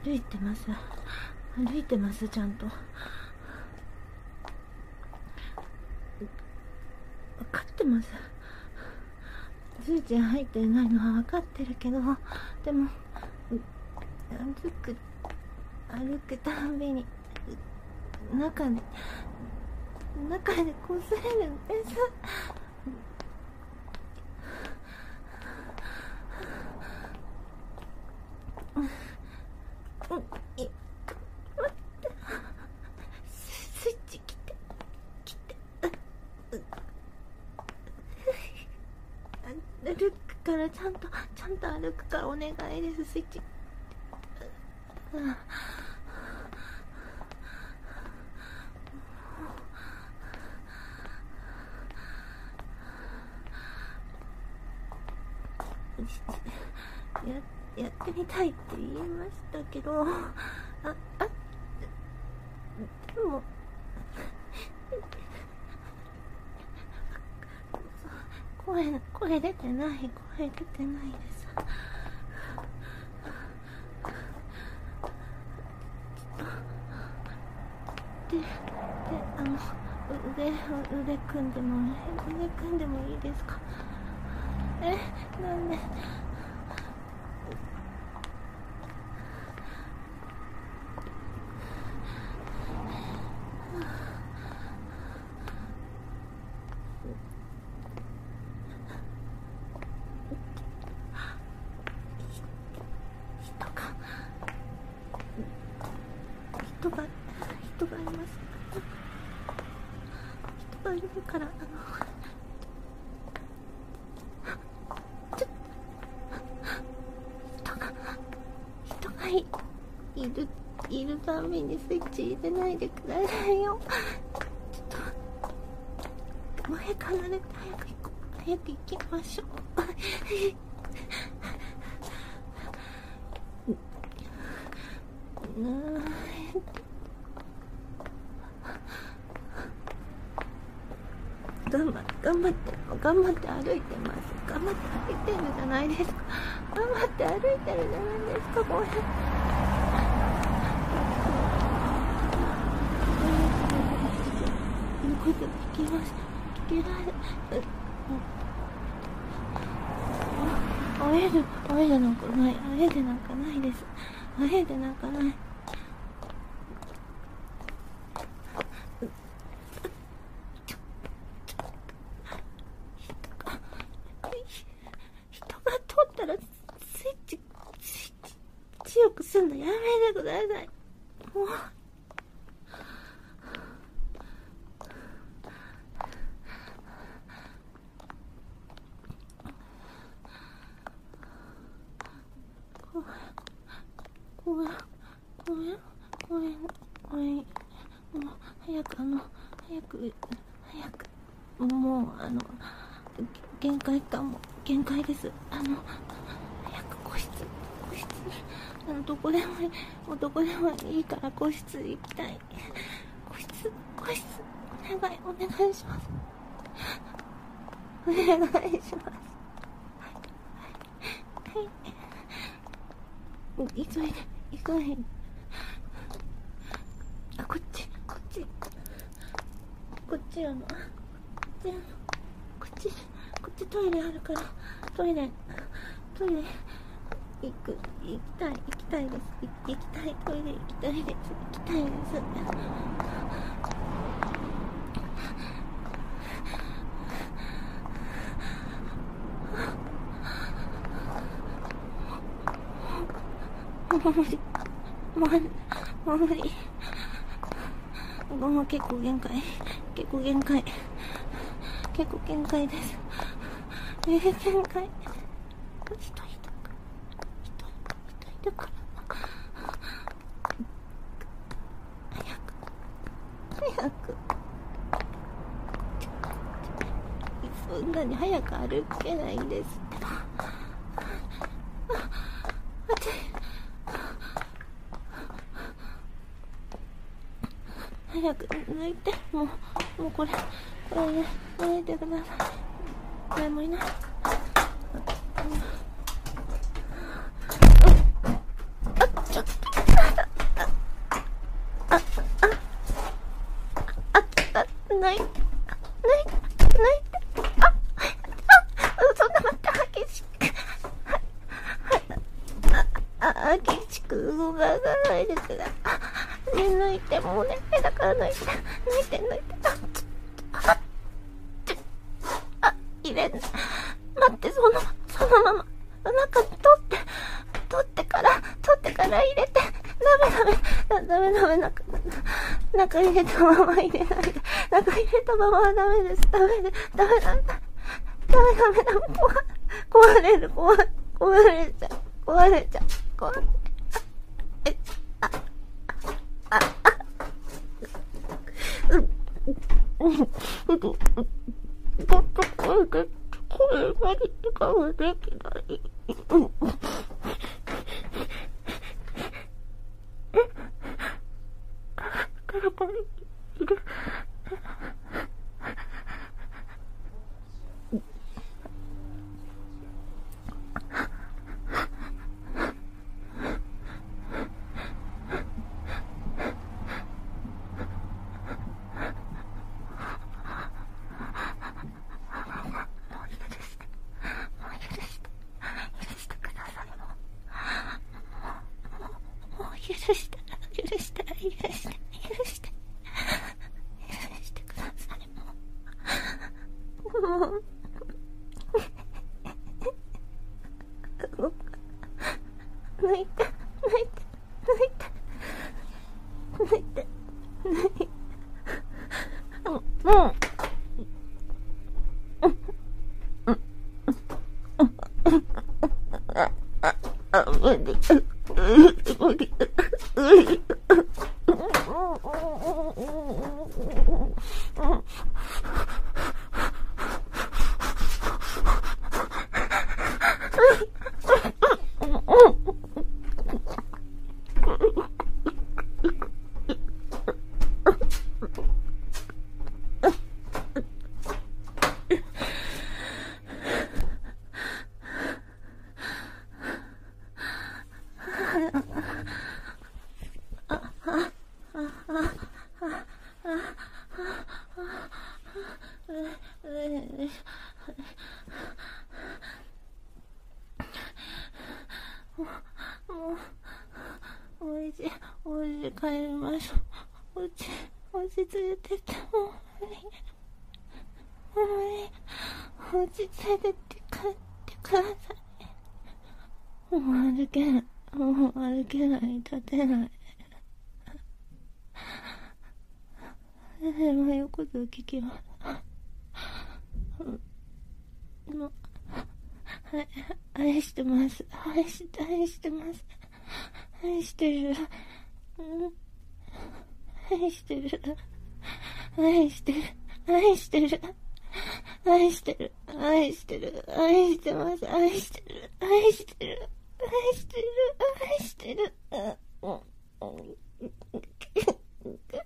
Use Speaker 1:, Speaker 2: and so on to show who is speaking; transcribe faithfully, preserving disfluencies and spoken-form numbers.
Speaker 1: 歩いてます。歩いてます、ちゃんと。分かってます。スイッチ入ってないのは分かってるけど、でも歩く歩くたびに中で中で擦れるんです。うん、い待って、スイッチ切って切って歩くからちゃんとちゃんと歩くからお願いです、スイッチ。うんや, やってみたいって言いましたけど、ああでも声声出てない声出てないです。でであの腕腕組んでも腕組んでもいいですか？えなんで人が人がいます。人がいるから、あのちょっと人が人が い, いるいるためにスイッチ入れないでくださいよ。ちょっと前離れて早く行こう早く行きましょう。頑張って頑張って頑張って歩いてます。頑張って歩いてるじゃないですか。頑張って歩いてるじゃないですか。こうやっていうこと聞きました。聞きられあえであえでなんかないあえでなんかないです。あえでなんかない。強くすんのやめてください。もうごめんごめんごめんごめんもう早くあの早く早くもうあの限界かも限界です。あの早く個室個室あのどこでももうどこでもいいから個室行きたい。個室個室お願いお願いします。お願いします。はいはい急いで急いであこっちこっちこっちあのこっちあのこっちこっちトイレあるからトイレトイレ行く行きたい行きたいです。行きたいトイレ行きたいです。行きたいです。もう無理もうもう無理もう結構限界結構限界結構限界です。えー、限界人いたか人いるから早く早くそんなに早く歩けないんです。早く抜いてもうもうこれこれね抜いてください。誰もいない。あちょっとあ、あ、あ、ない、ない、ない、あ、あ、そんなまた激しく、あ、あ、激しく動かさないでください。ね、抜いて、もうね、だから抜いて、抜いて、抜いて、あ、ちょ、あ、入れん、待って、その、そのまま、中に取って、取ってから、取ってから入れて、ダメダメ、ダメダメ、中、中入れたまま入れないで、中入れたままはダメです、ダメで、ダメダメ、ダメダメダメ、壊、壊れる、壊、壊れちゃう、壊れちゃう、壊れ、え、あ、あ、あ、うん、うん、うん、うん、ちょっと声が、声が出て顔できない。うん。え、誰かいる。許して、許して、許して、許して、許してください、もう。もう。抜いて、抜いて、抜いて、抜いて、抜いて。もう。あ、無理。無理。無理。もう、おいし、おいし、帰りましょう。おうち、おうち連れてって、もう無理。もう無理。おうち連れてって帰ってください。もう歩けない。もう歩けない。立てない。先生の言うことを聞きます。もう、はい、愛してます。愛して、愛してます。愛してる。うん、愛してる。愛してる。愛してる。愛してる。愛してる。愛してます。愛してる。愛してる。愛してる。愛してる。うん。